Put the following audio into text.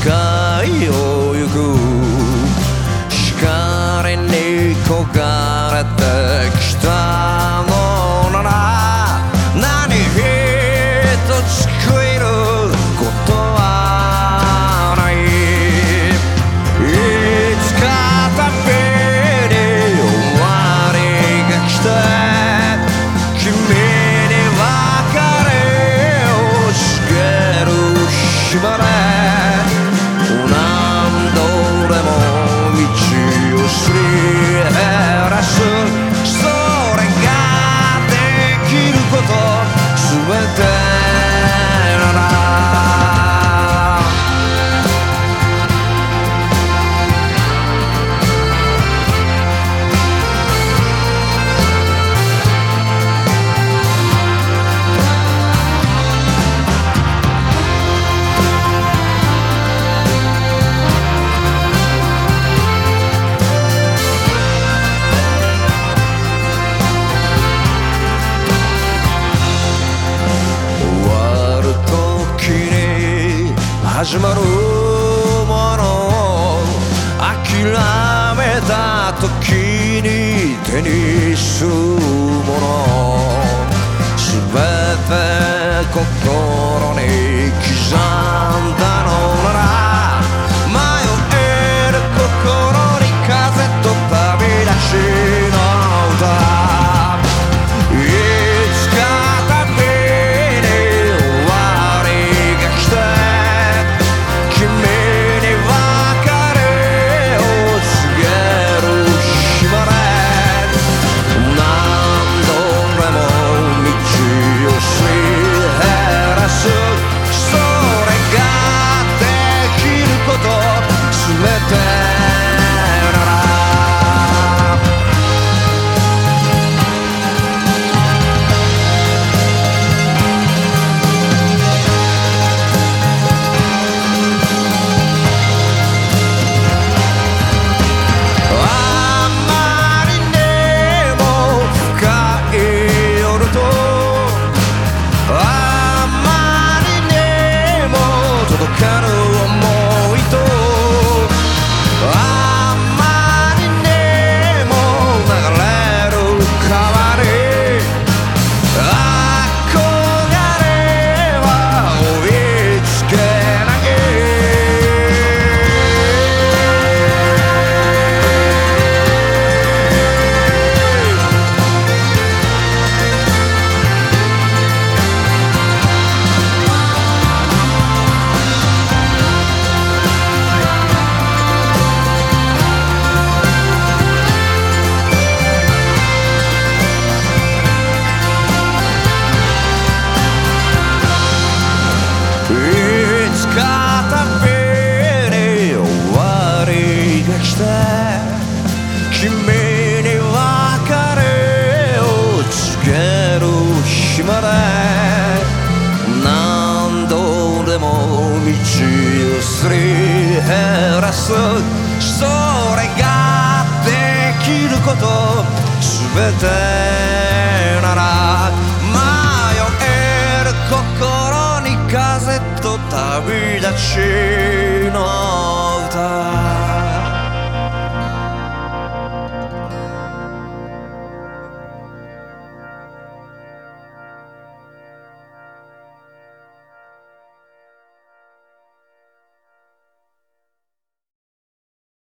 界を行く光に焦がれてきたのなら何一つ悔いることはない。いつか旅に終わりが来て君に別れを告げる日まで何度でも道をすり減らす。それができること全てなら始まるものを諦めた時に手にするもの全て心に刻んだのなら迷える心に風と旅立ちの歌。君に別れを告げる日まで何度でも道をすり減らす。それができること全てなら迷える心に風と旅立ちの歌。